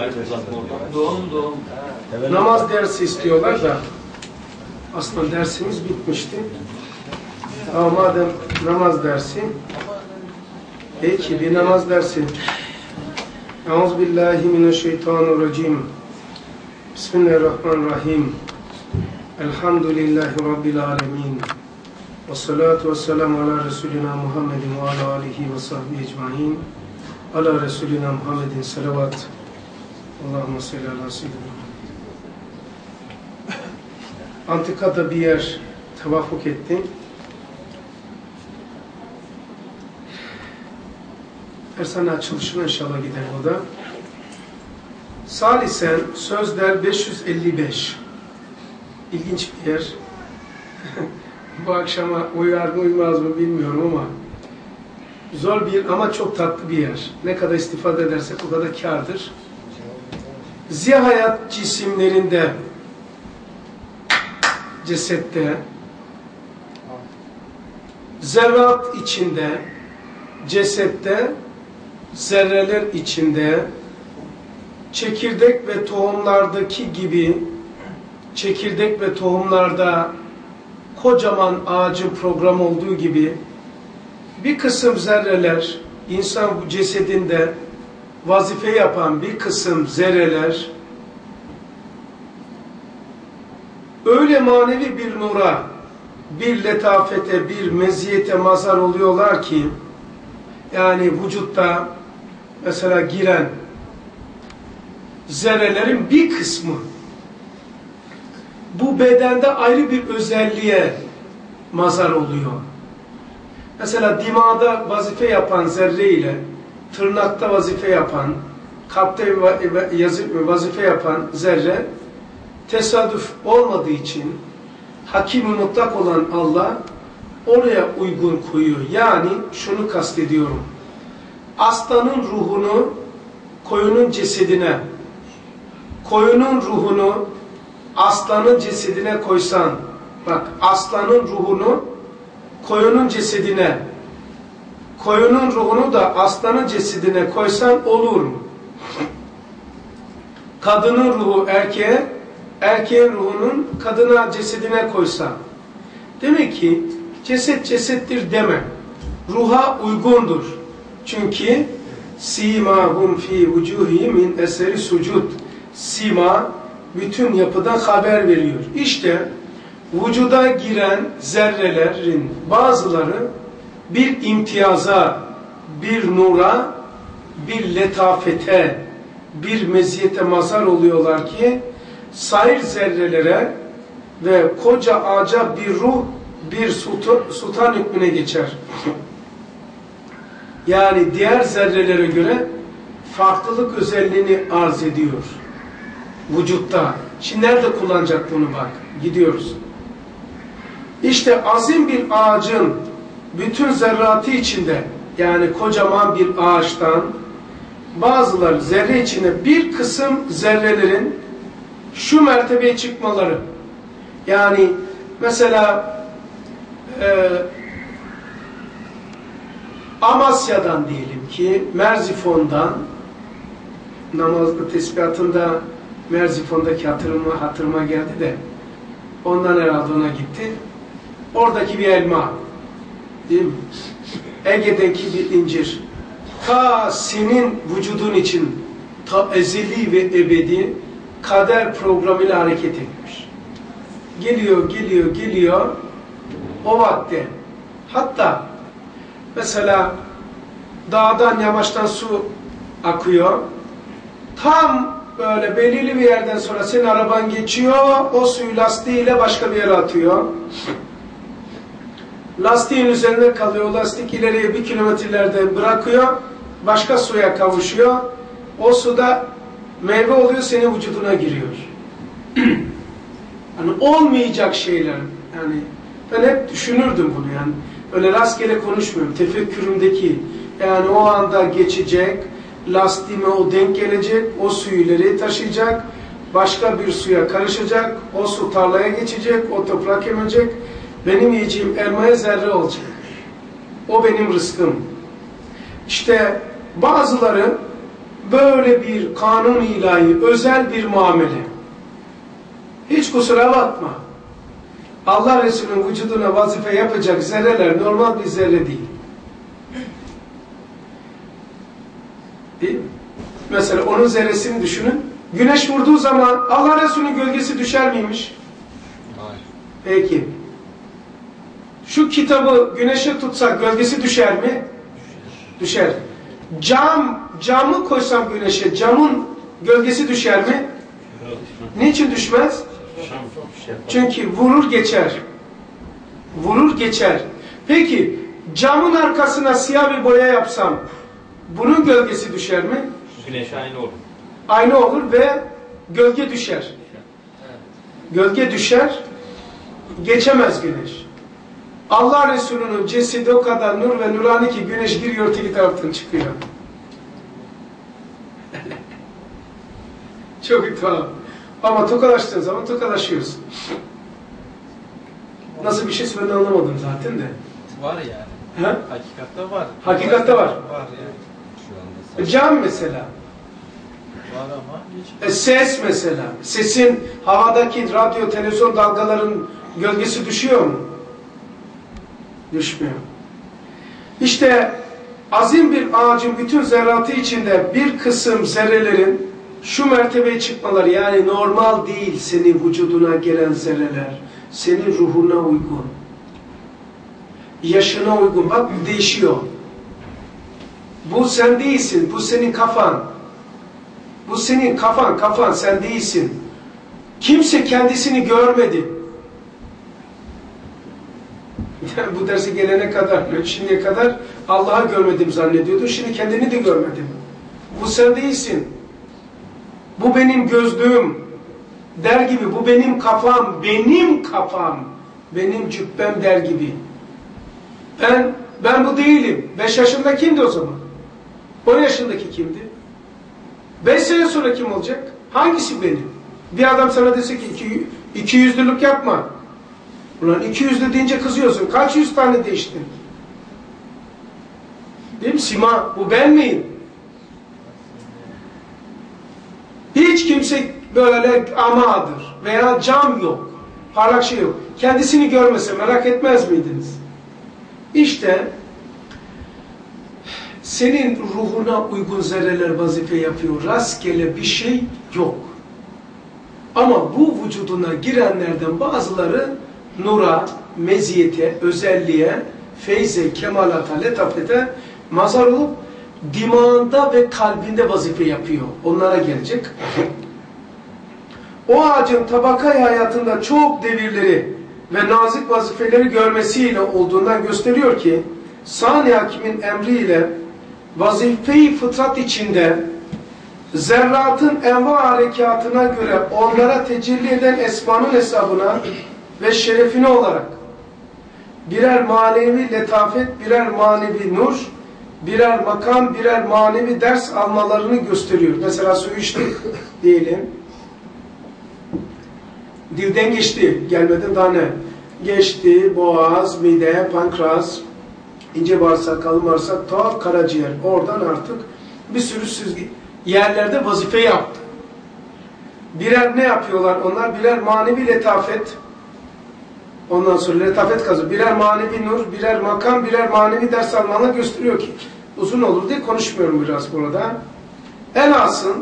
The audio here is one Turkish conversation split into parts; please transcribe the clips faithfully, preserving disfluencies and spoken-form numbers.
Doğum doğum. Namaz dersi istiyorlar da aslında dersimiz bitmişti. Ama madem namaz dersi, peki bir namaz dersi. Euzubillahimineşşeytanirracim. Bismillahirrahmanirrahim. Elhamdülillahi Rabbil alemin. Ve salatu ve selamu ala Resulina Muhammedin ve ala alihi ve sahbihi ecmain. Ala Resulina Muhammedin salavat. Allahümme salli ala seyyidina. Antika'da bir yer tevafuk etti. Her sene açılışına inşallah gider o da. Salisen Sözler beş yüz elli beş. İlginç bir yer. Bu akşama uyar mı uymaz mı bilmiyorum ama zor bir ama çok tatlı bir yer. Ne kadar istifade edersek o kadar kârdır. Zihayat cisimlerinde, cesette, zerrat içinde, cesette, zerreler içinde, çekirdek ve tohumlardaki gibi, çekirdek ve tohumlarda kocaman ağacın programı olduğu gibi, bir kısım zerreler, insan cesedinde vazife yapan bir kısım zerreler, öyle manevi bir nura, bir letafete, bir meziyete mazhar oluyorlar ki, yani vücutta mesela giren zerrelerin bir kısmı bu bedende ayrı bir özelliğe mazhar oluyor. Mesela dimağda vazife yapan zerre ile tırnakta vazife yapan, kalpte vazife yapan zerre tesadüf olmadığı için hakim-i mutlak olan Allah oraya uygun koyuyor. Yani şunu kastediyorum. Aslanın ruhunu koyunun cesedine, koyunun ruhunu aslanın cesedine koysan, bak aslanın ruhunu koyunun cesedine, koyunun ruhunu da aslanın cesedine koysan olur mu? Kadının ruhu erkeğe, erkeğin ruhunun kadına cesedine koysan. Demek ki ceset cesettir deme. Ruha uygundur. Çünkü simahum fi vucuhi min eseri sucud. Sima bütün yapıdan haber veriyor. İşte vücuda giren zerrelerin bazıları bir imtiyaza, bir nura, bir letafete, bir meziyete mazhar oluyorlar ki sair zerrelere ve koca ağaca bir ruh, bir sultan hükmüne geçer. Yani diğer zerrelere göre farklılık özelliğini arz ediyor vücutta. Şimdi nerede kullanacak bunu bak. Gidiyoruz. İşte azim bir ağacın bütün zerratı içinde, yani kocaman bir ağaçtan bazıları zerre içinde bir kısım zerrelerin şu mertebeye çıkmaları, yani mesela e, Amasya'dan diyelim ki, Merzifon'dan, namazlı tesbihatında Merzifon'daki hatırıma, hatırıma geldi de ondan herhalde ona gitti. Oradaki bir elma, değil mi? Ege'deki bir incir, ta senin vücudun için ta ezeli ve ebedi kader programıyla hareket etmiş. Geliyor, geliyor, geliyor o vakte. Hatta mesela dağdan, yamaçtan su akıyor. Tam böyle belirli bir yerden sonra senin araban geçiyor, o suyu lastiğiyle başka bir yere atıyor. Lastiğin üzerinde kalıyor, lastik ileriye bir kilometrelerde bırakıyor, başka suya kavuşuyor. O suda meyve oluyor, senin vücuduna giriyor. Yani olmayacak şeyler. Yani ben hep düşünürdüm bunu yani. Öyle rastgele konuşmuyorum. Tefekkürümdeki, yani o anda geçecek, lastiğime o denk gelecek, o suyu ileriye taşıyacak, başka bir suya karışacak, o su tarlaya geçecek, o toprak emecek, benim yiyeceğim elmaya zerre olacak. O benim rızkım. İşte bazıları böyle bir kanun ilahi, özel bir muamele. Hiç kusura bakma. Allah Resulü'nün vücuduna vazife yapacak zerreler normal bir zerre değil. Değil mi? Mesela onun zerresini düşünün. Güneş vurduğu zaman Allah Resulü'nün gölgesi düşer miymiş? Hayır. Peki. Şu kitabı güneşe tutsak gölgesi düşer mi? Düşer. Düşer. Cam, camı koysam güneşe, camın gölgesi düşer mi? Niçin düşmez? Çünkü vurur geçer. Vurur geçer. Peki camın arkasına siyah bir boya yapsam bunun gölgesi düşer mi? Güneş aynı olur. Aynı olur ve gölge düşer. Gölge düşer, geçemez güneş. Allah Resulü'nün cesedi o kadar nur ve nurani ki güneş giriyor öteki taraftan çıkıyor. Çok tuhaf. Ama tokalaştığın zaman tokalaşıyorsun. Nasıl bir şey ben anlamadım zaten de. Var yani. He? Hakikatte var. Hakikatte var. Var yani. Şu anda Cam mesela. Var ama hiç. E, ses mesela. Sesin havadaki radyo, televizyon dalgaların gölgesi düşüyor mu? Düşmüyor. İşte azim bir ağacın bütün zerratı içinde bir kısım zerrelerin şu mertebeye çıkmaları, yani normal değil senin vücuduna gelen zerreler, senin ruhuna uygun, yaşına uygun. Bak değişiyor. Bu sen değilsin, bu senin kafan. Bu senin kafan, kafan sen değilsin. Kimse kendisini görmedi. Bu derse gelene kadar, şimdiye kadar Allah'ı görmedim zannediyordum. Şimdi kendini de görmedim. Bu sen değilsin. Bu benim gözlüğüm der gibi. Bu benim kafam, benim kafam, benim cübbem der gibi. Ben, ben bu değilim. Beş yaşında kimdi o zaman? On yaşındaki kimdi? Beş sene sonra kim olacak? Hangisi benim? Bir adam sana dese ki iki, iki yüzlülük yapma. Ulan iki yüzlü deyince kızıyorsun. Kaç yüz tane değiştin? Değil mi? Sima, bu ben miyim? Hiç kimse böyle amadır veya cam yok. Parlak şey yok. Kendisini görmese merak etmez miydiniz? İşte senin ruhuna uygun zerreler vazife yapıyor. Rastgele bir şey yok. Ama bu vücuduna girenlerden bazıları nura, meziyete, özelliğe, feyze, kemalata, letafete mazhar olup dimağında ve kalbinde vazife yapıyor. Onlara gelecek. O ağacın tabakayı hayatında çok devirleri ve nazik vazifeleri görmesiyle olduğundan gösteriyor ki Sani Hakim'in emriyle vazife-i fıtrat içinde zerratın enva harekatına göre onlara tecelli eden esmanın hesabına ve şerefine olarak birer manevi letafet, birer manevi nur, birer makam, birer manevi ders almalarını gösteriyor. Mesela su içtik diyelim. Dilden geçti, gelmeden daha ne? Geçti, boğaz, mide, pankreas, ince bağırsak, kalın bağırsak, ta karaciğer. Oradan artık bir sürü süzgi yerlerde vazife yaptı. Birer ne yapıyorlar onlar? Birer manevi letafet, ondan sonra letafet kazı, birer manevi nur, birer makam, birer manevi ders almanı gösteriyor ki uzun olur diye konuşmuyorum biraz burada. Elhasıl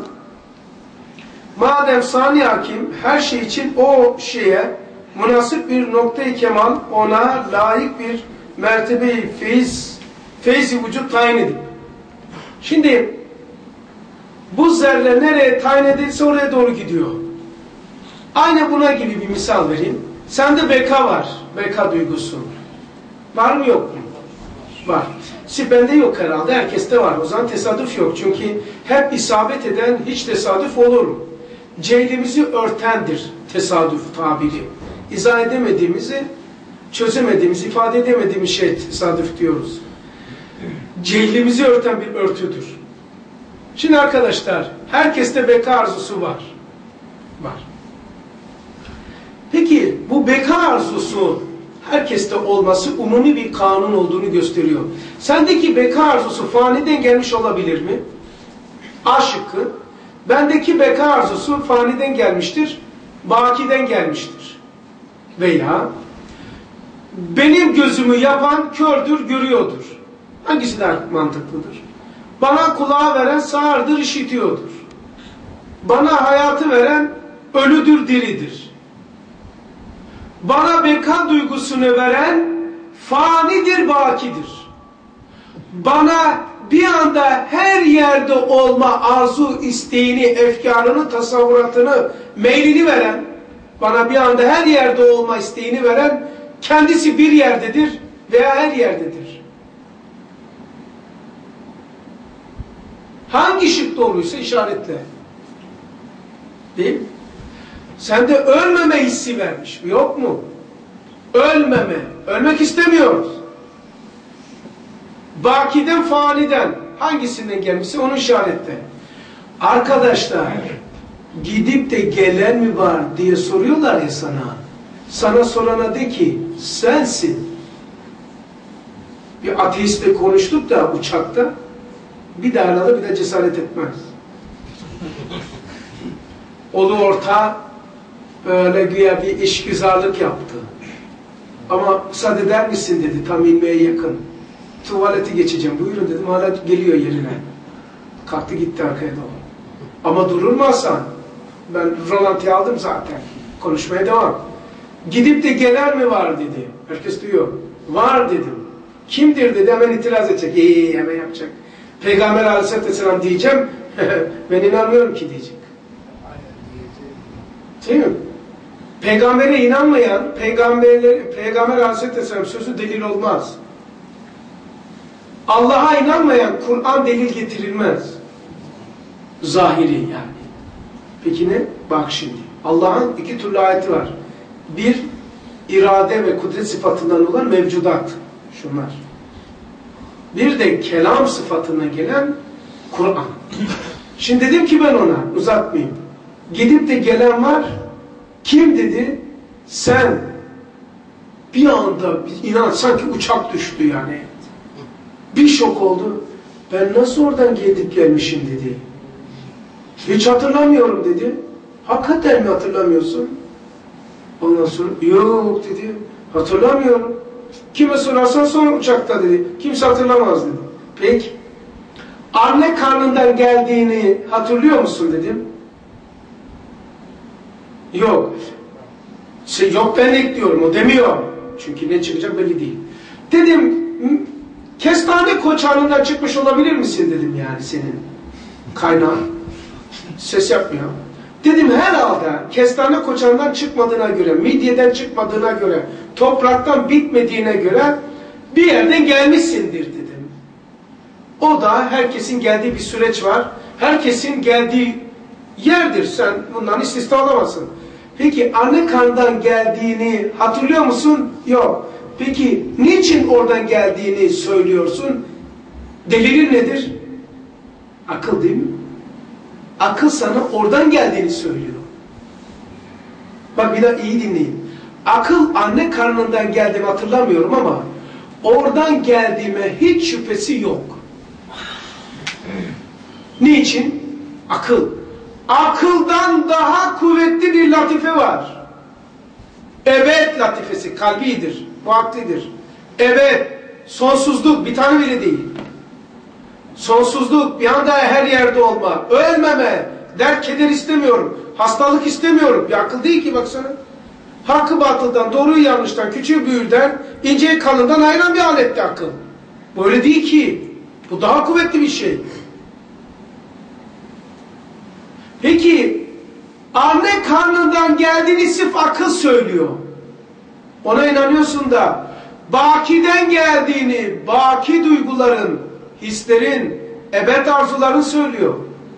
madem Sani Hakim her şey için o şeye münasip bir noktayı kemal, ona layık bir mertebeyi feyiz, feyzi vücut tayin edip, şimdi bu zerre nereye tayin edilse oraya doğru gidiyor. Aynı buna gibi bir misal vereyim. Sende beka var, beka duygusu. Var mı yok mu? Var. Si bende yok herhalde, herkeste var. O zaman tesadüf yok. Çünkü hep isabet eden hiç tesadüf olur mu? Cehlimizi örtendir tesadüf tabiri. İzah edemediğimizi, çözemediğimiz, ifade edemediğimiz şey tesadüf diyoruz. Cehlimizi örten bir örtüdür. Şimdi arkadaşlar, herkeste beka arzusu var. Var. Peki bu beka arzusu herkeste olması umumi bir kanun olduğunu gösteriyor. Sendeki beka arzusu faniden gelmiş olabilir mi? A şıkkı. Bendeki beka arzusu faniden gelmiştir, bakiden gelmiştir. Veya benim gözümü yapan kördür, görüyordur. Hangisi daha mantıklıdır? Bana kulağı veren sağırdır, işitiyordur. Bana hayatı veren ölüdür, diridir. Bana beka duygusunu veren fanidir, bakidir. Bana bir anda her yerde olma arzu, isteğini, efkarını, tasavvuratını, meylini veren, bana bir anda her yerde olma isteğini veren, kendisi bir yerdedir veya her yerdedir. Hangi şık doğruysa işaretle. Değil mi? Sende ölmeme hissi vermiş. Yok mu? Ölmeme. Ölmek istemiyoruz. Bakiden, faniden hangisinden gelmişse onu işaretle. Arkadaşlar, gidip de gelen mi var diye soruyorlar ya sana. Sana sorana de ki sensin. Bir ateistle konuştuk da uçakta, bir daha aradı, bir de cesaret etmez. Olu orta böyle güya bir işgüzarlık yaptı. Ama müsaade eder misin dedi, tam inmeye yakın. Tuvaleti geçeceğim, buyurun dedim, hala geliyor yerine. Kalktı gitti arkaya doğru. Ama durur mu Hasan? Ben rolantiye aldım zaten. Konuşmaya devam. Gidip de gelen mi var dedi. Herkes duyuyor. Var dedim. Kimdir dedi, hemen itiraz edecek. İyi, hemen yapacak. Peygamber Aleyhisselam diyeceğim, ben inanmıyorum ki diyecek. Değil mi? Peygambere inanmayan, peygamberler, Peygamber Aleyhisselam sözü delil olmaz. Allah'a inanmayan Kur'an delil getirilmez. Zahiri yani. Peki ne? Bak şimdi. Allah'ın iki türlü ayeti var. Bir, irade ve kudret sıfatından olan mevcudat. Şunlar. Bir de kelam sıfatına gelen Kur'an. Şimdi dedim ki ben ona, uzatmayayım. Gidip de gelen var. Kim dedi? Sen. Bir anda inan sanki uçak düştü yani. Bir şok oldu. Ben nasıl oradan gidip gelmişim dedi. Hiç hatırlamıyorum dedi. Hakikaten mi hatırlamıyorsun? Ondan sonra yok dedi. Hatırlamıyorum. Kime sorarsan son uçakta dedi. Kimse hatırlamaz dedi. Peki. Anne karnından geldiğini hatırlıyor musun dedim. Yok. Şey, yok ben ekliyorum, o demiyor. Çünkü ne çıkacak belli değil. Dedim, kestane koçanından çıkmış olabilir misin dedim yani senin kaynağın. Ses yapmıyor. Dedim herhalde kestane koçanından çıkmadığına göre, midyeden çıkmadığına göre, topraktan bitmediğine göre bir yerden gelmişsindir dedim. O da herkesin geldiği bir süreç var. Herkesin geldiği yerdir. Sen bundan istisna olamazsın. Peki anne karnından geldiğini hatırlıyor musun? Yok. Peki niçin oradan geldiğini söylüyorsun? Delilin nedir? Akıl değil mi? Akıl sana oradan geldiğini söylüyor. Bak bir daha iyi dinleyin. Akıl anne karnından geldiğimi hatırlamıyorum ama oradan geldiğime hiç şüphesi yok. Niçin? Akıl. Akıldan daha kuvvetli bir latife var. Evet latifesi, kalbidir, vaktidir. Evet, sonsuzluk bir tane bile değil. Sonsuzluk, bir anda her yerde olma, ölmeme, dert keder istemiyorum, hastalık istemiyorum. Bir akıl değil ki baksana. Hakkı batıldan, doğruyu yanlıştan, küçüğü büyürden, inceyi kalından ayıran bir aletti akıl. Böyle değil ki. Bu daha kuvvetli bir şey. Peki, anne karnından geldiğini sırf akıl söylüyor. Ona inanıyorsun da, bakiden geldiğini, baki duyguların, hislerin, ebed arzuların söylüyor.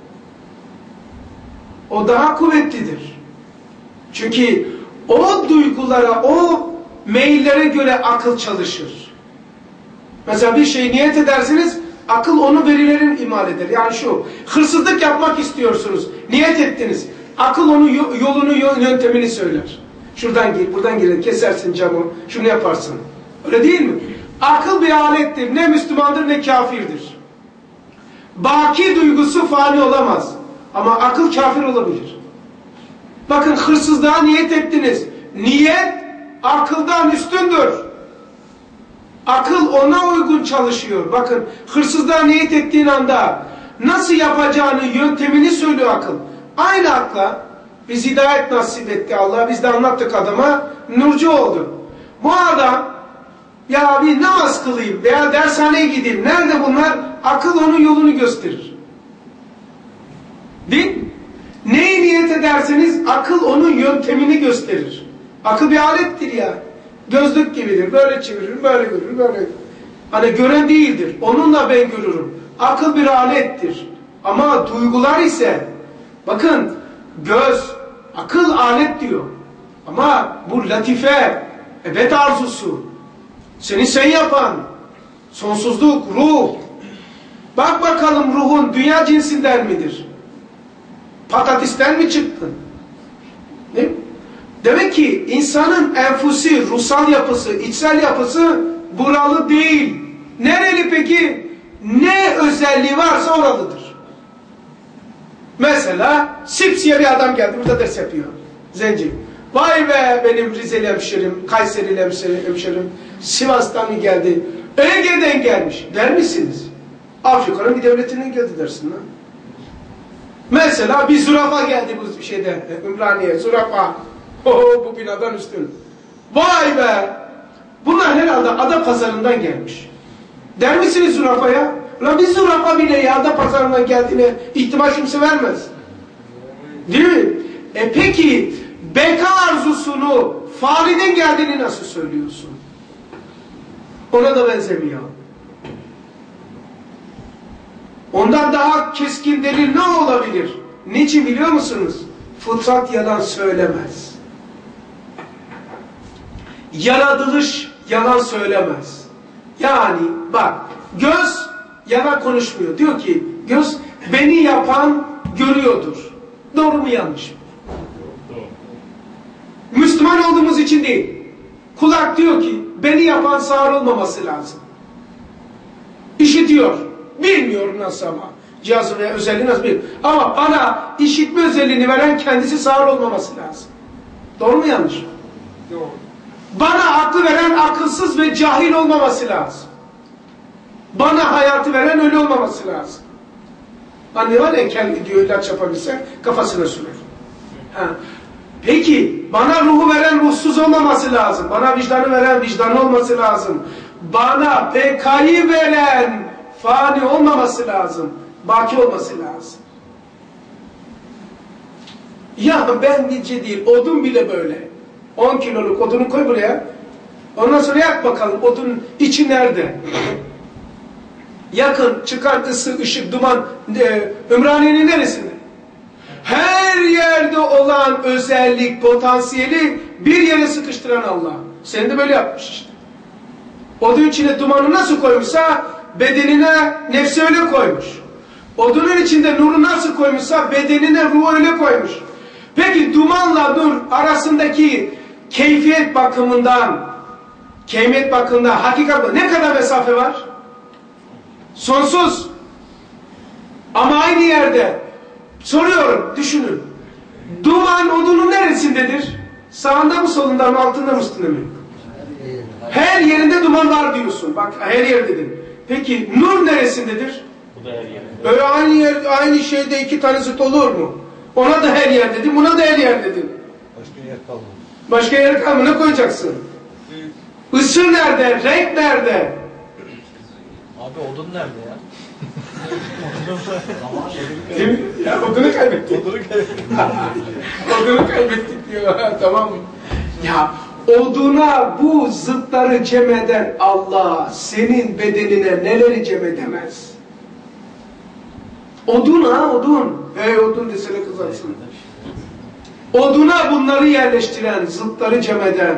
O daha kuvvetlidir. Çünkü o duygulara, o meyillere göre akıl çalışır. Mesela bir şey niyet edersiniz, akıl onu verilerin imal eder. Yani şu, hırsızlık yapmak istiyorsunuz, niyet ettiniz. Akıl onun yolunu, yöntemini söyler. Şuradan gir, buradan gir, kesersin camı, şunu yaparsın. Öyle değil mi? Akıl bir alettir, ne Müslümandır ne kafirdir. Baki duygusu fani olamaz. Ama akıl kafir olabilir. Bakın, hırsızlığa niyet ettiniz. Niyet akıldan üstündür. Akıl ona uygun çalışıyor. Bakın, hırsızlığa niyet ettiğin anda nasıl yapacağını, yöntemini söylüyor akıl. Aynı akla biz hidayet nasip etti Allah. Biz de anlattık adama. Nurcu oldu. Bu adam, ya bir namaz kılayım veya dershaneye gideyim. Nerede bunlar? Akıl onun yolunu gösterir. Değil mi? Neyi niyet ederseniz akıl onun yöntemini gösterir. Akıl bir alettir ya. Gözlük gibidir. Böyle çeviririm, böyle görürüm, böyle. Hani gören değildir. Onunla ben görürüm. Akıl bir alettir. Ama duygular ise, bakın, göz, akıl alet diyor. Ama bu latife, ebed arzusu, seni sen yapan, sonsuzluk, ruh. Bak bakalım, ruhun dünya cinsinden midir? Patatisten mi çıktın? Ne? Demek ki insanın enfusi, ruhsal yapısı, içsel yapısı buralı değil. Nereli peki? Ne özelliği varsa oralıdır. Mesela sipsiye bir adam geldi, burada ders yapıyor. Zenci. Vay be benim Rizeli hemşerim, Kayserili hemşerim, Sivas'tan mı geldi? Ege'den gelmiş der misiniz? Afrika'nın bir devletinden geldi dersin lan. Mesela bir zürafa geldi bu şeyde, Ümraniye, zürafa. Oho, bu binadan üstün. Vay be! Bunlar herhalde Adapazarı'ndan gelmiş. Der misiniz zürafaya? Ulan bir zürafa bile ya Adapazarı'ndan geldiğine ihtimal kimse vermez. Değil mi? E peki, beka arzusunu faniden geldiğini nasıl söylüyorsun? Ona da benzemiyor. Ondan daha keskin delil ne olabilir? Niçin biliyor musunuz? Fıtrat yalan söylemez. Yaratılış yalan söylemez. Yani bak, göz yalan konuşmuyor. Diyor ki, göz beni yapan görüyordur. Doğru mu yanlış mı? Doğru. Müslüman olduğumuz için değil. Kulak diyor ki, beni yapan sağır olmaması lazım. İşitiyor. Bilmiyorum nasıl ama. Cihazı veya özelliği nasıl bilmiyorum. Ama bana işitme özelliğini veren kendisi sağır olmaması lazım. Doğru mu yanlış mı? Doğru. Bana aklı veren akılsız ve cahil olmaması lazım. Bana hayatı veren ölü olmaması lazım. Anne var ya, kendi diyor ilaç yapabilse kafasına sürer. Ha. Peki bana ruhu veren ruhsuz olmaması lazım. Bana vicdanı veren vicdanı olması lazım. Bana bekayı veren fani olmaması lazım. Baki olması lazım. Ya ben nice değil, odun bile böyle. on kiloluk odunu koy buraya. Ondan sonra yak bakalım, odunun içi nerede? Yakın, çıkar ısı, ışık, duman, e, Ümraniye'nin neresinde? Her yerde olan özellik, potansiyeli bir yere sıkıştıran Allah. Seni de böyle yapmış işte. Odun içine dumanı nasıl koymuşsa bedenine nefsi öyle koymuş. Odunun içinde nuru nasıl koymuşsa bedenine ruhu öyle koymuş. Peki dumanla nur arasındaki keyfiyet bakımından, keyfiyet bakımından, hakikat ne kadar mesafe var? Sonsuz. Ama aynı yerde. Soruyorum, düşünün. Duman odunun neresindedir? Sağında mı, solunda mı, altında mı, üstünde mi? Her yerinde duman var diyorsun. Bak, her yerdedir. Peki nur neresindedir? Bu da her yerinde. Öyle aynı yer, aynı şeyde iki tane zıt olur mu? Ona da her yer dedim, buna da her yer dedim. Başka yer kalmadı. Başka yer kalmadı, ne koyacaksın? Isı nerede? Renk nerede? Abi odun nerede ya? Ya odunu kaybettik. Odunu kaybettik. Odunu kaybettik diyor. Tamam mı? Ya oduna bu zıtları cem eden Allah senin bedenine neleri cem edemez? Odun ha, odun. Hey odun desene kızarsın. Oduna bunları yerleştiren, zıtları cem eden.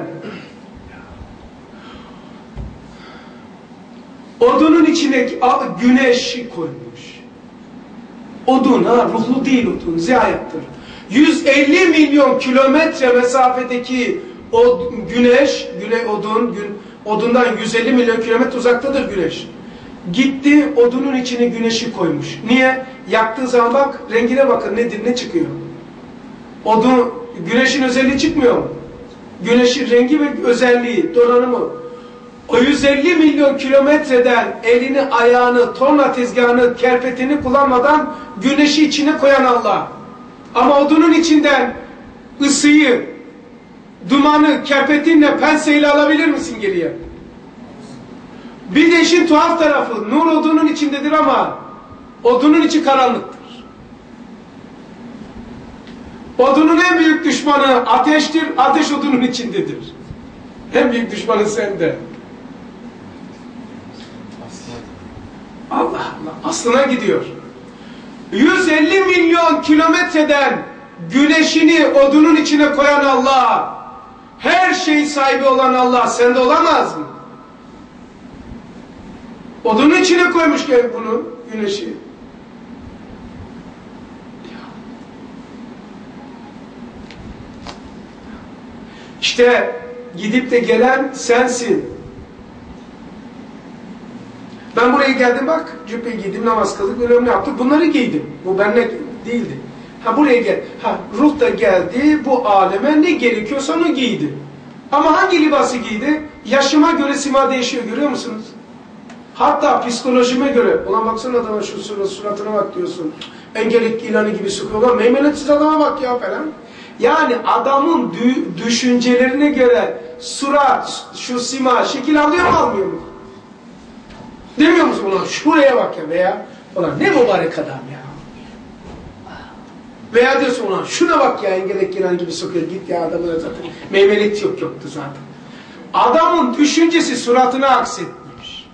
Odunun içine güneşi koymuş. Odun ha, ruhlu değil odun, ziyayattır. yüz elli milyon kilometre mesafedeki o güneş, güne odun, gün, odundan yüz elli milyon kilometre uzaktadır güneş. Gitti odunun içine güneşi koymuş. Niye? Yaktığı zaman bak rengine bakın nedir, ne çıkıyor? Odun, güneşin özelliği çıkmıyor mu? Güneşin rengi ve özelliği, donanımı. O yüz elli milyon kilometreden elini, ayağını, torna tezgahını, kerpetini kullanmadan güneşi içine koyan Allah. Ama odunun içinden ısıyı, dumanı, kerpetinle, penseyle alabilir misin geriye? Bir de işin tuhaf tarafı, nur odunun içindedir ama odunun içi karanlıktır. Odunun en büyük düşmanı ateştir, ateş odunun içindedir. En büyük düşmanı sende. Allah Allah, aslına gidiyor. yüz elli milyon kilometreden güneşini odunun içine koyan Allah, her şey sahibi olan Allah sende olamaz mı? Odunun içine koymuş ki bunu, güneşi. İşte gidip de gelen sensin. Ben buraya geldim bak, cübbeyi giydim, namaz kıldık, böyle ne yaptık, bunları giydim. Bu benimle değildi. Ha buraya gel, ha ruh da geldi, bu aleme ne gerekiyorsa onu giydi. Ama hangi libası giydi? Yaşıma göre sima değişiyor, görüyor musunuz? Hatta psikolojime göre, ulan baksana adama şu surat, suratına bak diyorsun. Engelik ilanı gibi sıkıyorlar, meymenetsiz adama bak ya falan. Yani adamın dü düşüncelerine göre surat, şu sima şekil alıyor mu almıyor mu? Demiyor musun ulan şuraya bak ya veya ulan ne mübarek adam ya. Veya diyorsun ulan şuna bak ya engelek giren gibi sokuyor git ya adamın zaten meymenet yok yoktu zaten. Adamın düşüncesi suratına aksetmiş.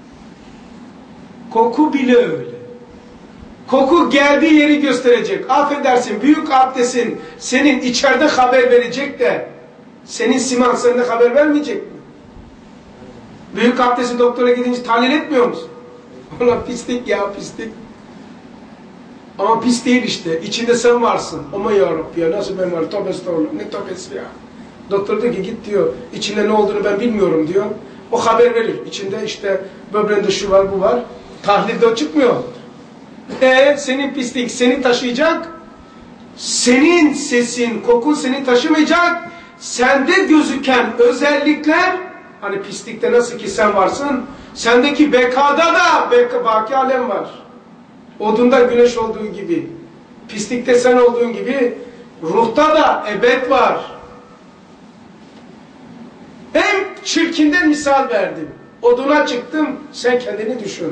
Koku bile öyle. Koku geldiği yeri gösterecek. Affedersin büyük abdestin senin içeride haber verecek de senin siman sende haber vermeyecek mi? Büyük abdesti doktora gidince tahlil etmiyor musun? Ulan pislik ya pislik. Ama pis değil işte. İçinde sen varsın. Ama ya Rabbi ya nasıl ben varım? Tövbe estağfurullah. Ne tövbesi ya? Doktor diyor ki git diyor. İçinde ne olduğunu ben bilmiyorum diyor. O haber verir. İçinde işte böbreğinde şu var bu var. Tahlilde o çıkmıyor. Eee senin pislik seni taşıyacak. Senin sesin, kokun seni taşımayacak. Sende gözüken özellikler hani pislikte nasıl ki sen varsın. Sendeki bekada da beka, baki alem var. Odunda güneş olduğu gibi. Pislikte sen olduğun gibi. Ruhta da ebed var. En çirkinden misal verdim. Oduna çıktım. Sen kendini düşün.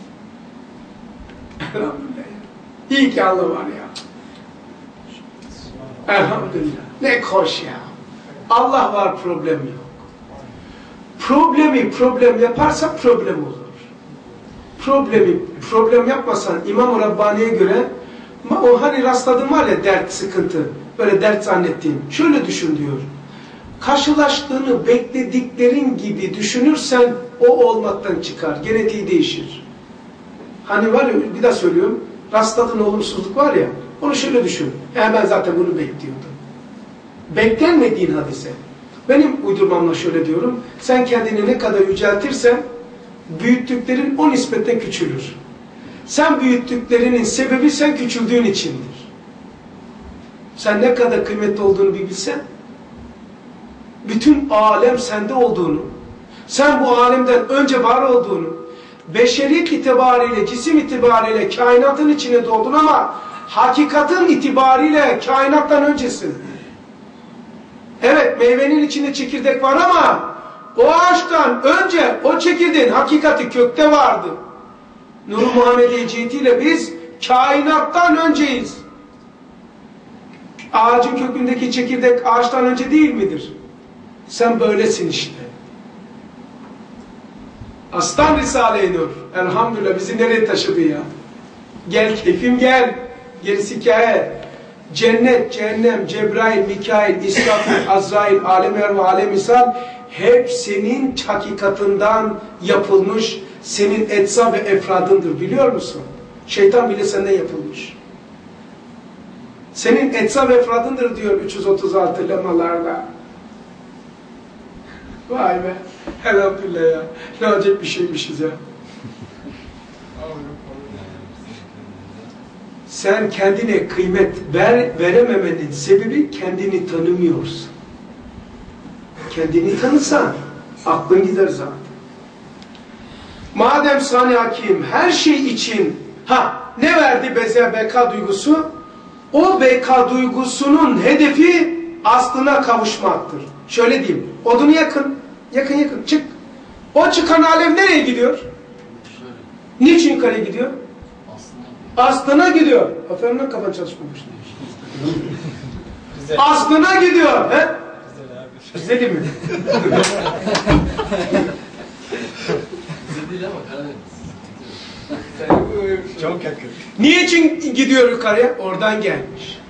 İyi ki Allah var ya. Elhamdülillah. Ne hoş ya. Allah var, problem yok. Problemi problem yaparsa problem olur. Problemi problem yapmasan İmam-ı Rabbani'ye göre o hani rastladığım var ya dert, sıkıntı, böyle dert zannettiğim. Şöyle düşün diyor. Karşılaştığını beklediklerin gibi düşünürsen o olmaktan çıkar. Genetiği değişir. Hani var ya bir daha söylüyorum. Rastladığın olumsuzluk var ya onu şöyle düşün. E ben zaten bunu bekliyordum. Beklenmediğin hadise. Benim uydurmamla şöyle diyorum. Sen kendini ne kadar yüceltirsen büyüttüklerin o nispetten küçülür. Sen büyüttüklerinin sebebi sen küçüldüğün içindir. Sen ne kadar kıymetli olduğunu bir bilsen, bütün alem sende olduğunu, sen bu alemden önce var olduğunu, beşeriyet itibariyle, cisim itibariyle kainatın içine doğdun ama hakikatin itibariyle kainattan öncesin. Evet meyvenin içinde çekirdek var ama o ağaçtan önce o çekirdeğin hakikati kökte vardı. Nur-u Muhammediye cihetiyle biz kainattan önceyiz. Ağacın kökündeki çekirdek ağaçtan önce değil midir? Sen böylesin işte. Aslan Risale-i Nur. Elhamdülillah bizi nereye taşıdı ya? Gel keyfim gel. Gerisi hikaye. Cennet, cehennem, Cebrail, Mikail, İsrafil, Azrail, Alem-i ve Alem-i hep senin hakikatından yapılmış, senin etsa ve efradındır biliyor musun? Şeytan bile senden yapılmış. Senin etsa ve efradındır diyor üç yüz otuz altı lemalarda. Vay be, elhamdülillah ya. Ne acayip bir şeymişiz ya. Sen kendine kıymet ver, verememenin sebebi kendini tanımıyorsun. Kendini tanısan aklın gider zaten. Madem Sani Hakim her şey için ha ne verdi bize beka duygusu? O beka duygusunun hedefi aslına kavuşmaktır. Şöyle diyeyim. Odunu yakın. Yakın yakın. Çık. O çıkan alem nereye gidiyor? Niçin yukarı gidiyor? Aslına gidiyor. Aferin lan, kafan çalışmamış. Aslına gidiyor. He? Güzel değil mi? Güzel değil ama Karadeniz. Çok yakın. Niçin gidiyor yukarıya? Oradan gelmiş.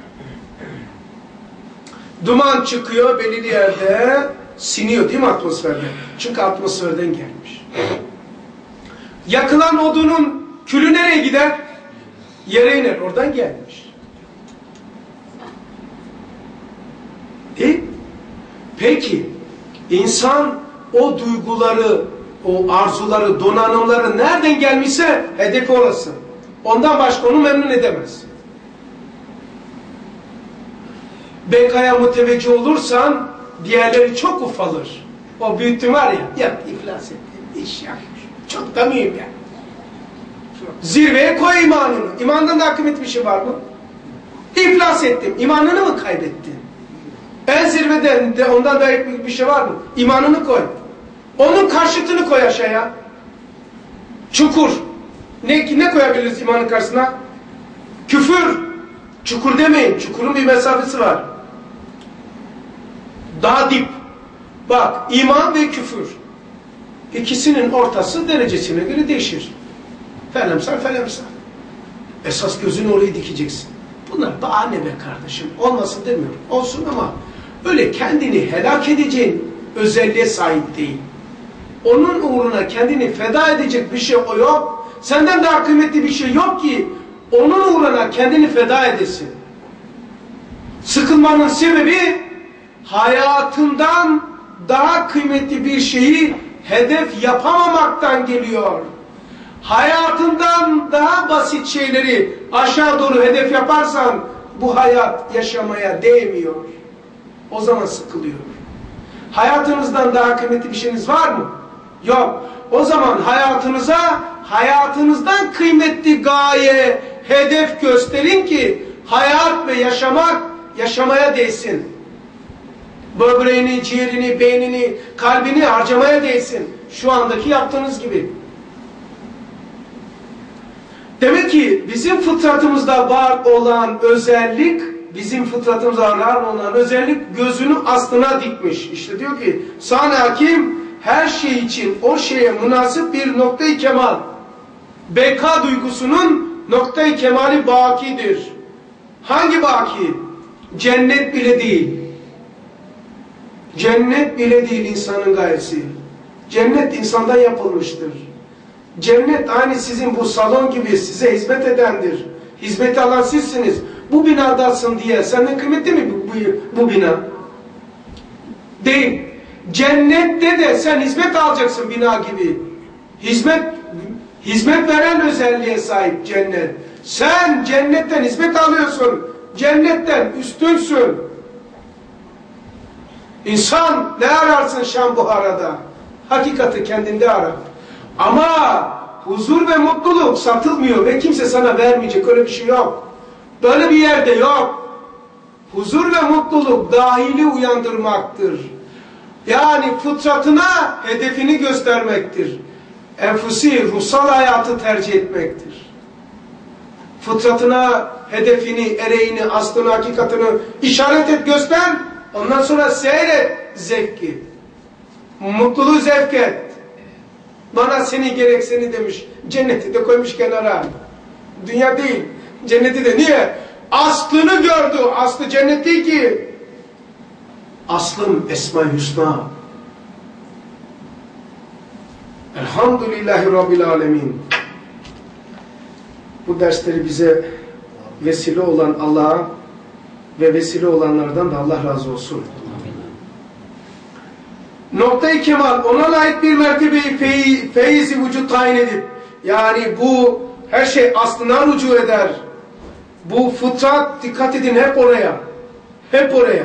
Duman çıkıyor belirli yerde, siniyor değil mi atmosferde? Çünkü atmosferden gelmiş. Yakılan odunun külü nereye gider? Yere iner. Oradan gelmiş. E? Peki, insan o duyguları, o arzuları, donanımları nereden gelmişse hedefi orası. Ondan başka onu memnun edemez. Bekaya müteveccih olursan diğerleri çok ufalır. O büyüttüm var ya, ya iflas ettim, iş yapmış. Çok da mühim yani. Zirveye koy imanını. İmandan daha kıymetli bir şey var mı? İflas ettim. İmanını mı kaybettin? En zirveden de ondan daha büyük bir şey var mı? İmanını koy. Onun karşıtını koy aşağıya. Çukur. Ne, ne koyabiliriz imanın karşısına? Küfür. Çukur demeyin. Çukurun bir mesafesi var. Daha dip. Bak, iman ve küfür. İkisinin ortası derecesine göre değişir. Felemsal felemsal. Esas gözünü oraya dikeceksin. Bunlar bahane be kardeşim. Olmasın demiyorum. Olsun ama öyle kendini helak edeceğin özelliğe sahip değil. Onun uğruna kendini feda edecek bir şey o yok. Senden daha kıymetli bir şey yok ki onun uğruna kendini feda edesin. Sıkılmanın sebebi hayatından daha kıymetli bir şeyi hedef yapamamaktan geliyor. Hayatından daha basit şeyleri aşağı doğru hedef yaparsan bu hayat yaşamaya değmiyor. O zaman sıkılıyor. Hayatınızdan daha kıymetli bir şeyiniz var mı? Yok. O zaman hayatınıza hayatınızdan kıymetli gaye, hedef gösterin ki hayat ve yaşamak yaşamaya değsin. Böbreğini, ciğerini, beynini, kalbini harcamaya değsin. Şu andaki yaptığınız gibi. Demek ki bizim fıtratımızda var olan özellik, bizim fıtratımızda var olan özellik gözünü aslına dikmiş. İşte diyor ki, Sani Hakim her şey için o şeye münasip bir noktayı kemal. Beka duygusunun noktayı kemali bakidir. Hangi baki? Cennet bile değil. Cennet bile değil insanın gayesi. Cennet insandan yapılmıştır. Cennet aynı sizin bu salon gibi size hizmet edendir. Hizmeti alan sizsiniz. Bu binadasın diye senden kıymetli mi bu, bu, bu bina? Değil. Cennette de sen hizmet alacaksın bina gibi. Hizmet hizmet veren özelliğe sahip cennet. Sen cennetten hizmet alıyorsun. Cennetten üstünsün. İnsan ne ararsın Şam Buhara'da? Hakikati kendinde arar. Ama huzur ve mutluluk satılmıyor ve kimse sana vermeyecek. Öyle bir şey yok. Böyle bir yerde yok. Huzur ve mutluluk dahili uyandırmaktır. Yani fıtratına hedefini göstermektir. Enfusi, ruhsal hayatı tercih etmektir. Fıtratına hedefini, ereğini, aslını, hakikatini işaret et, göster. Ondan sonra seyret zevki. Mutluluğu zevk et. Bana seni gerek seni demiş. Cenneti de koymuş kenara. Dünya değil. Cenneti de. Niye? Aslını gördü. Aslı cennet değil ki. Aslım Esma-i Hüsna. Elhamdülillahi Rabbil Alemin. Bu dersleri bize vesile olan Allah'a ve vesile olanlardan da Allah razı olsun. Nokta-i kemal ona layık bir mertebeyi feyiz, feyizi vücut tayin edip yani bu her şey aslına rücu eder. Bu fıtrat, dikkat edin, hep oraya. Hep oraya.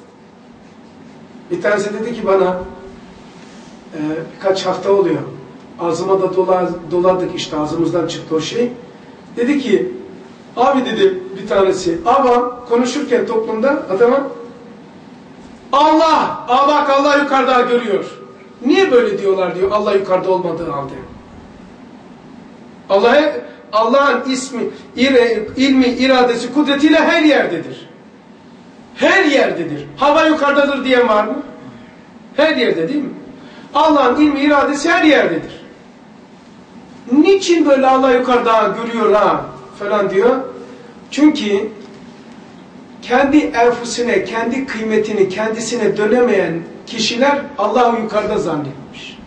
Bir tanesi dedi ki bana, e, birkaç hafta oluyor. Ağzıma da dola, doladık işte, ağzımızdan çıktı o şey. Dedi ki, abi dedi bir tanesi, ama konuşurken toplumda adama, Allah, aa bak Allah yukarıda görüyor. Niye böyle diyorlar diyor, Allah yukarıda olmadığı halde. Allah'a, Allah'ın ismi, ilmi, iradesi, kudretiyle her yerdedir. Her yerdedir. Hava yukarıdadır diyen var mı? Her yerde değil mi? Allah'ın ilmi, iradesi her yerdedir. Niçin böyle Allah yukarıda görüyor ha falan diyor? Çünkü kendi enfusine, kendi kıymetini kendisine dönemeyen kişiler Allah'ı yukarıda zannetmiş.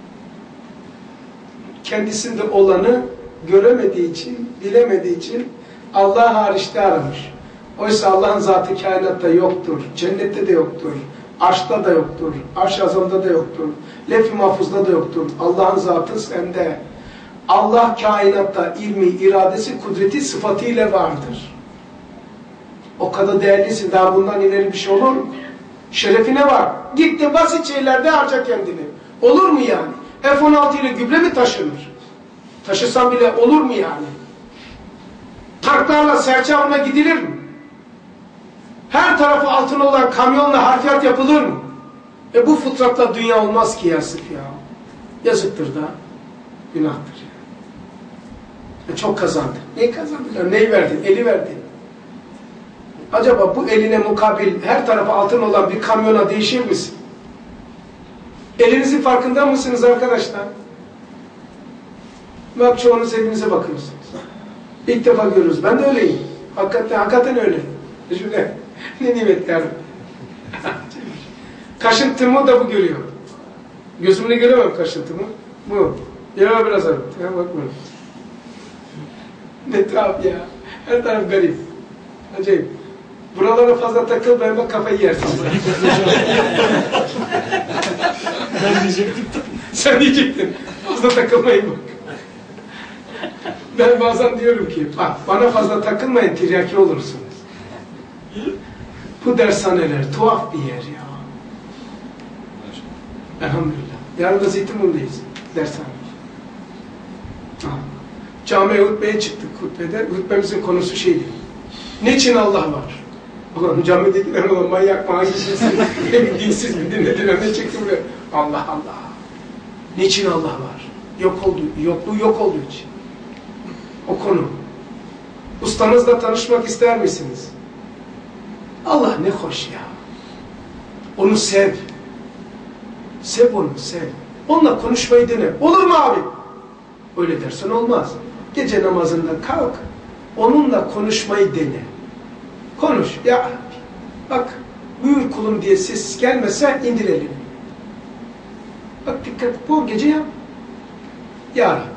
Kendisinde olanı göremediği için, bilemediği için Allah hariçte aramış. Oysa Allah'ın zatı kainatta yoktur, cennette de yoktur, arşta da yoktur, arş-ı azamda da yoktur, lef-i mahfuzda da yoktur. Allah'ın zatı sende. Allah kainatta ilmi, iradesi, kudreti sıfatıyla vardır. O kadar değerlisin, daha bundan ileri bir şey olur mu? Şerefine var. Git de basit şeylerde harca kendini. Olur mu yani? F on altı ile gübre mi taşınır? Taşısan bile olur mu yani? Tanklarla serçe avına gidilir mi? Her tarafı altın olan kamyonla harfiyat yapılır mı? E bu fıtratla dünya olmaz ki yazık ya. Yazıktır da. Günahtır ya. E çok kazandı. Neyi kazandılar? Neyi verdin? Eli verdin. Acaba bu eline mukabil her tarafı altın olan bir kamyona değişir misin? Elinizin farkında mısınız arkadaşlar? Bak çoğunuz elinize bakıyorsunuz. İlk defa görüyoruz. Ben de öyleyim. Hakikaten, hakikaten öyle. Şöyle, ne nimet yani. Kaşıntımı da bu görüyor. Gözümle göremem kaşıntımı. Bu. Yeme biraz abi. Ya bak bunu. Ne tuhaf ya. Her taraf garip. Acayip. Buralara fazla takıl, ben bak kafayı yersin. Ben diyecektim. Sen diyecektin. Fazla takılmayın bak. Ben bazen diyorum ki, bak bana fazla takılmayın, tiryaki olursunuz. Bu dershaneler tuhaf bir yer ya. Elhamdülillah. Yarın da Zeytinburnu'ndayız. Dershane. Camiye hutbeye çıktık hutbede. Hutbemizin konusu şeydi. Niçin Allah var? Ulan camidekiler olan manyak mı, hangisiz, hem dinsiz mi dinlediler, ne çekti buraya? Allah Allah. Niçin Allah var? Yok oldu, yokluğu yok olduğu için. O konu. Ustanızla tanışmak ister misiniz? Allah ne hoş ya. Onu sev. Sev onu, sev. Onunla konuşmayı dene. Olur mu abi? Öyle dersen olmaz. Gece namazında kalk. Onunla konuşmayı dene. Konuş. Ya Rabbi. Bak, buyur kulum diye ses gelmese indir elini. Bak dikkat, bu gece yap. Ya Rabbi.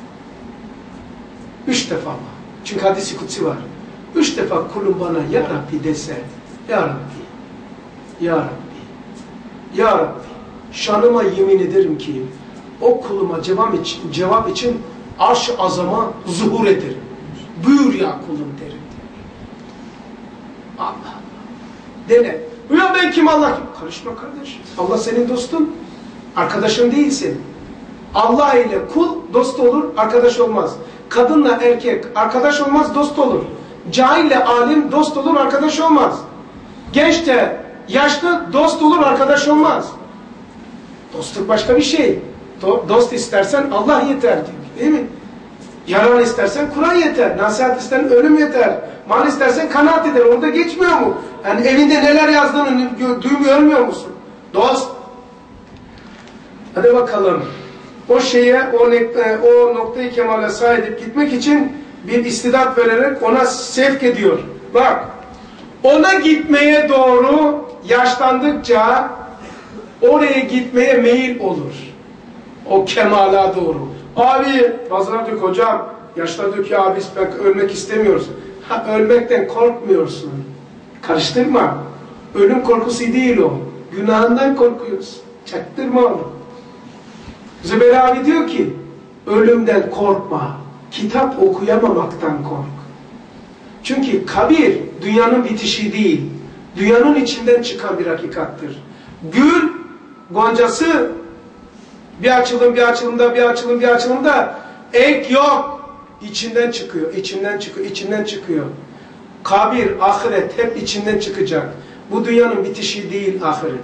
Üç defa var. Çünkü hadis-i kutsi var. Üç defa kulum bana Ya Rabbi dese, Ya Rabbi, Ya Rabbi, Ya Rabbi, şanıma yemin ederim ki o kuluma cevap için, cevap için arş-ı azama zuhur ederim. Buyur ya kulum derim diyor. Allah Allah. Dene. Ya ben kim Allah kim? Karışma kardeş. Allah senin dostun. Arkadaşın değilsin. Allah ile kul dost olur, arkadaş olmaz. Kadınla erkek arkadaş olmaz, dost olur. Cahille alim dost olur, arkadaş olmaz. Genç de yaşlı dost olur, arkadaş olmaz. Dostluk başka bir şey. Do dost istersen Allah yeter diyor, değil mi? Yaran istersen Kur'an yeter. Nasihat istersen ölüm yeter. Mal istersen kanaat eder. Orada geçmiyor mu? Yani evinde neler yazdığını duymuyor, görmüyor musun? Dost. Hadi bakalım. O şeye, o, o noktayı kemale sahip gitmek için bir istidat vererek ona sevk ediyor. Bak, ona gitmeye doğru yaşlandıkça oraya gitmeye meyil olur. O kemala doğru. Abi, pazardık hocam, yaşlandık ya biz pek ölmek istemiyoruz. Ha, ölmekten korkmuyorsun. Karıştırma. Ölüm korkusu değil o. Günahından korkuyorsun. Çaktırma onu. Zübeyir abi diyor ki, ölümden korkma. kitap okuyamamaktan kork. Çünkü kabir dünyanın bitişi değil, dünyanın içinden çıkan bir hakikattır. Gül, goncası bir açılım, bir açılımda, bir açılım, bir açılımda ek yok. İçinden çıkıyor, içinden çıkıyor, içinden çıkıyor. Kabir, ahiret hep içinden çıkacak. Bu dünyanın bitişi değil ahiret.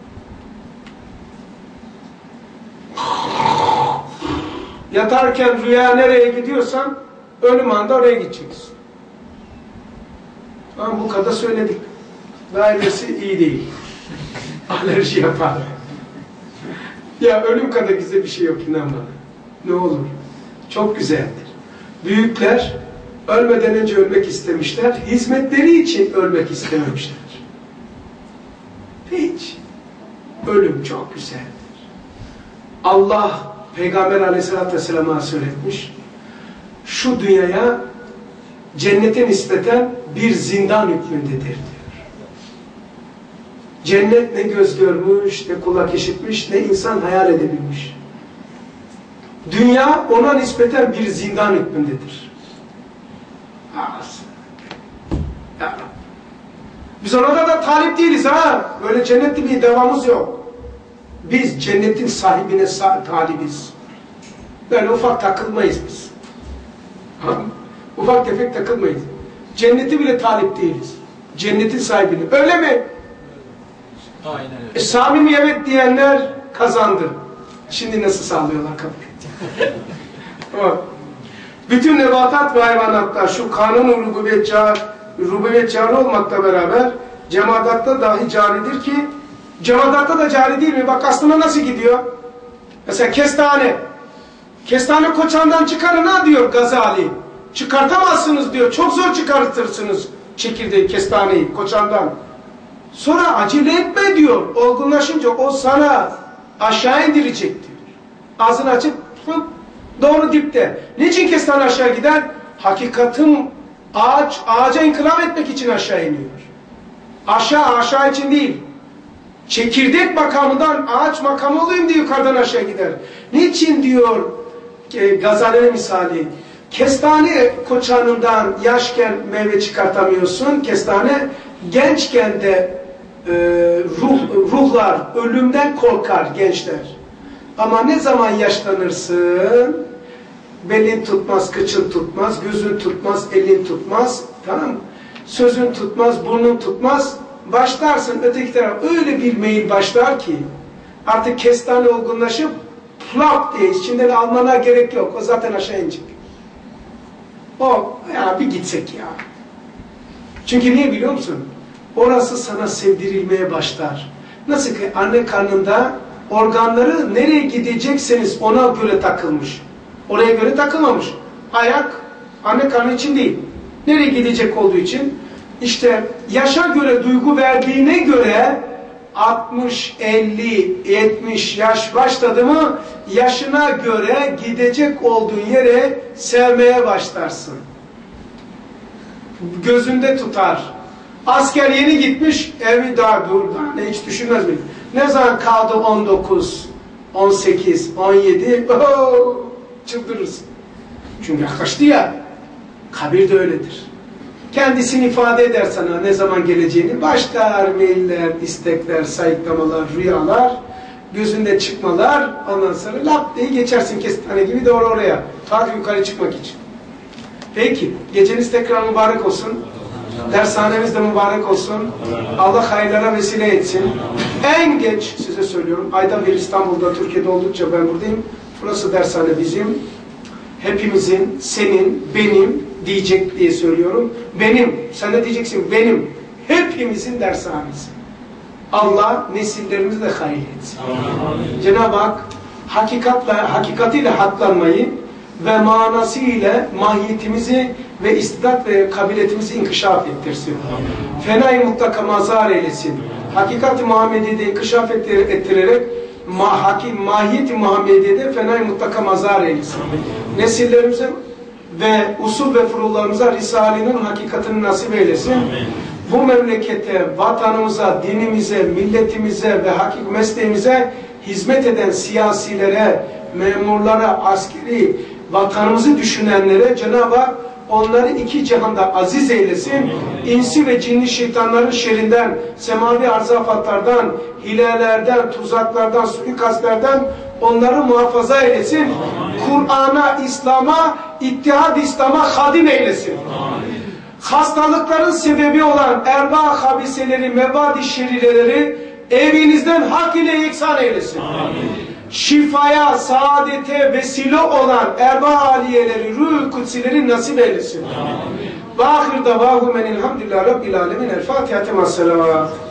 Yatarken rüya nereye gidiyorsan ölüm anda oraya gideceksin. Ama bu kadar söyledik. Dairesi iyi değil. Alerji yapar. Ya ölüm kadar güzel bir şey yok, inan bana. Ne olur. Çok güzeldir. Büyükler ölmeden önce ölmek istemişler. Hizmetleri için ölmek istememişler. Hiç. Ölüm çok güzeldir. Allah Peygamber Aleyhisselatü Vesselam'a söyletmiş. Şu dünyaya cennete nispeten bir zindan hükmündedir diyor. Cennet ne göz görmüş, ne kulak işitmiş, ne insan hayal edebilmiş. Dünya ona nispeten bir zindan hükmündedir. Ya. Biz ona da talip değiliz ha. Böyle cennetli bir devamımız yok. Biz cennetin sahibine talibiz. Böyle ufak takılmayız biz. Ha? Ufak tefek takılmayız. Cenneti bile talip değiliz. Cennetin sahibine. Öyle mi? Aynen öyle. E, samimi evet diyenler kazandı. Şimdi nasıl sağlıyorlar kapıyı? Bütün nebatat ve hayvanatlar şu kanun-u rububiyet cari, rububiyet cari olmakla beraber cemadatta dahi caridir ki cemadatta da cari değil mi? Bak aslında nasıl gidiyor? Mesela kestane. Kestane koçandan çıkarın ha diyor Gazali. Çıkartamazsınız diyor. Çok zor çıkartırsınız çekirdeği, kestaneyi koçandan. Sonra acele etme diyor. Olgunlaşınca o sana aşağı indirecek diyor. Ağzını açıp fıp, doğru dipte. Niçin kestane aşağı gider? Hakikatin ağaç, ağaca inkılap etmek için aşağı iniyor. Aşağı, aşağı için değil. Çekirdek makamından ağaç makamı olayım diye yukarıdan aşağı gider. Niçin diyor e, Gazali'nin misali? Kestane koçanından yaşken meyve çıkartamıyorsun. Kestane gençken de e, ruh, ruhlar ölümden korkar gençler. Ama ne zaman yaşlanırsın, belin tutmaz, kıçın tutmaz, gözün tutmaz, elin tutmaz, tamam mı? Sözün tutmaz, burnun tutmaz, başlarsın öteki taraf. Öyle bir meyil başlar ki artık kestane olgunlaşıp plak diye içinden almana gerek yok. O zaten aşağı inecek. O ya bir gitsek ya. Çünkü niye biliyor musun? Orası sana sevdirilmeye başlar. Nasıl ki anne karnında organları nereye gidecekseniz ona göre takılmış. Oraya göre takılmamış. Ayak anne karnı için değil. Nereye gidecek olduğu için işte yaşa göre duygu verdiğine göre altmış, elli, yetmiş yaş başladı mı yaşına göre gidecek olduğun yere sevmeye başlarsın. Gözünde tutar. Asker yeni gitmiş, evi daha dur, daha ne hiç düşünmez mi? Ne zaman kaldı on dokuz, on sekiz, on yedi, ooo, çıldırırsın. Çünkü yaklaştı ya, kabir de öyledir. Kendisini ifade eder sana ne zaman geleceğini. Başlar meyiller, istekler, sayıklamalar, rüyalar, gözünde çıkmalar, ondan sonra lap diye geçersin kestane gibi doğru oraya. Ta yukarı çıkmak için. Peki, geceniz tekrar mübarek olsun. Dershanemiz de mübarek olsun. Allah hayırlara vesile etsin. En geç size söylüyorum, aydan beri İstanbul'da, Türkiye'de oldukça ben buradayım. Burası dershane bizim. Hepimizin, senin, benim diyecek diye söylüyorum. Benim, sen de diyeceksin benim. Hepimizin dershanesi. Allah nesillerimizi de hayır etsin. Cenab-ı Hak hakikatla, hakikatiyle haklanmayı ve manasıyla mahiyetimizi ve istidat ve kabiliyetimizi inkişaf ettirsin. Fenayı mutlaka mazhar eylesin. Hakikat-i Muhammediye'de inkişaf ettirerek ma hakim, mahiyet-i Muhammediye'de fenayı mutlaka mazhar eylesin. Nesillerimize ve usul ve furularımıza Risale'nin hakikatini nasip eylesin. Bu memlekete, vatanımıza, dinimize, milletimize ve hakik mesleğimize hizmet eden siyasilere, memurlara, askeri vatanımızı düşünenlere Cenab-ı Hak onları iki cihanda aziz eylesin. İnsi ve cinli şeytanların şerrinden, semavi arzafatlardan, hilelerden, tuzaklardan, suikastlerden onları muhafaza eylesin. Kur'an'a, İslam'a, İttihad İslam'a hadim eylesin. Amin. Hastalıkların sebebi olan erba habiseleri, mevadi şerireleri evinizden hak ile ihsan eylesin. Amin. Şifaya, saadete vesile olan erba aliyeleri, ruh-u kutsileri nasip eylesin. Amin. Ve ahir davahum enilhamdülillah Rabbil alemin. El Fatiha. Temas salavat.